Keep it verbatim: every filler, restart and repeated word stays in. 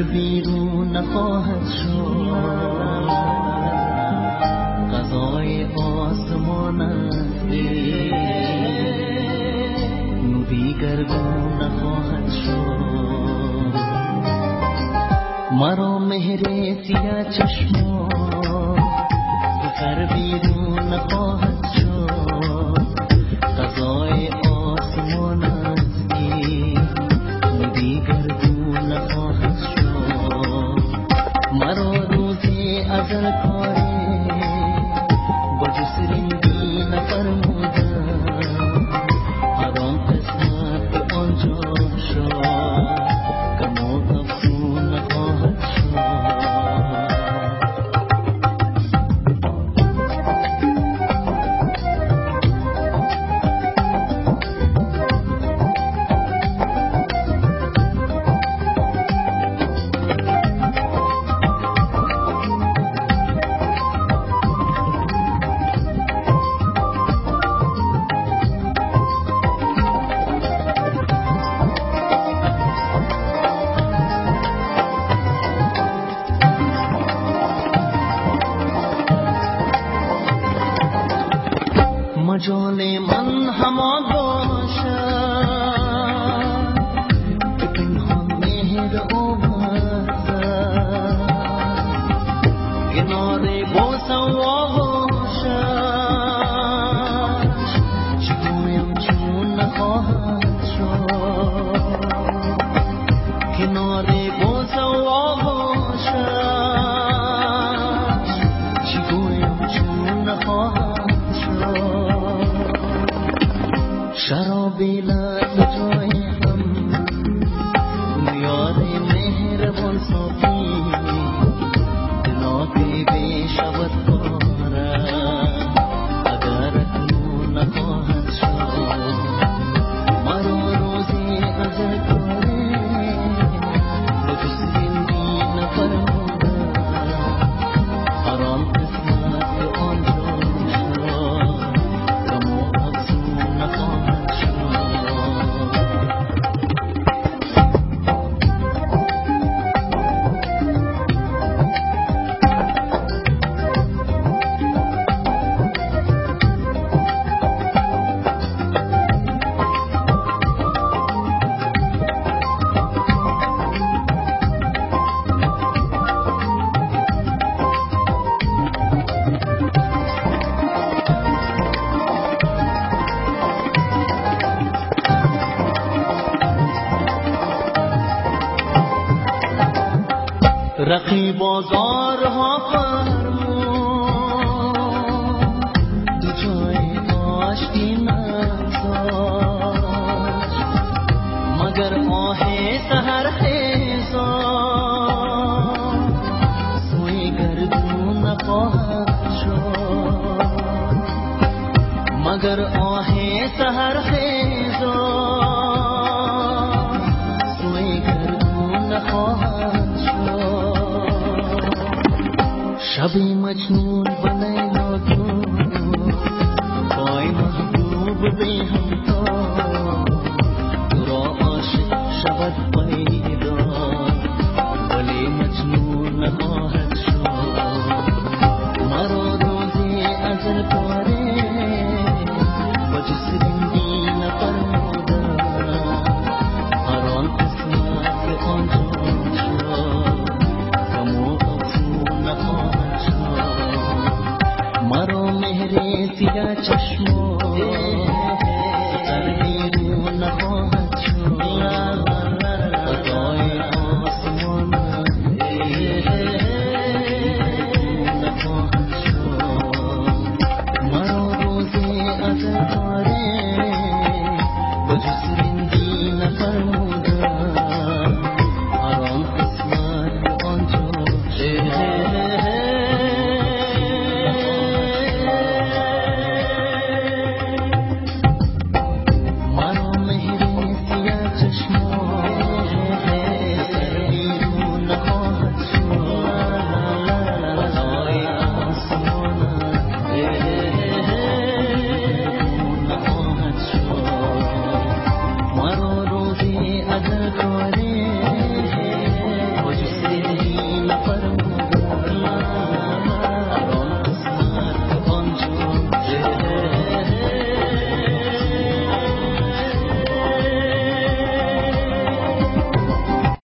بیرون نخواهد شد، قضای آسمان است نو دیگر گون نخواهد شد. مرا مهر سیاه چشمان سر بیرون نخواهد شد، قضای آسمان است نو دیگر گون نخواهد شد. مرا روزی ازل کاری با جسرندی نفرمودم، حرام قسمت آنجا شد که موت افزون نخواهد شد. مجال من هما باشد که پنهان مهر او باشد، کنار بوسوا باشد، چگویم چون نخواهد شد. کنار بوسوا باشد، چگویم چون نخواهد شد. شرابی لطفایم نیاد مهربان صافی دلاتی بشود پاره اگر اکنون نخواهد شد. مرا روزی ازل کاره به جسرندی نفرمودم، حرام قسمت آنجا شد که موت افزون نخواهد شد. رقیب بازارها فرمود دو جای آشتی نگذاشت، مگر آه سحر هزار سوی گردون نخواهد شد. مگر آه سحر هزار سوی گردون نخواهد شد. شبی مجنون بلیلا تو پای محبوب بی همتا، تو را عاشق شود پیدا ولی مجنون نخواهد شد. مرا روزی ازل کاره با جسرندی نفرمودم، حرام قسمت آنجا شد که موت افزون نخواهد شد. مرا مهر سیاه چشمان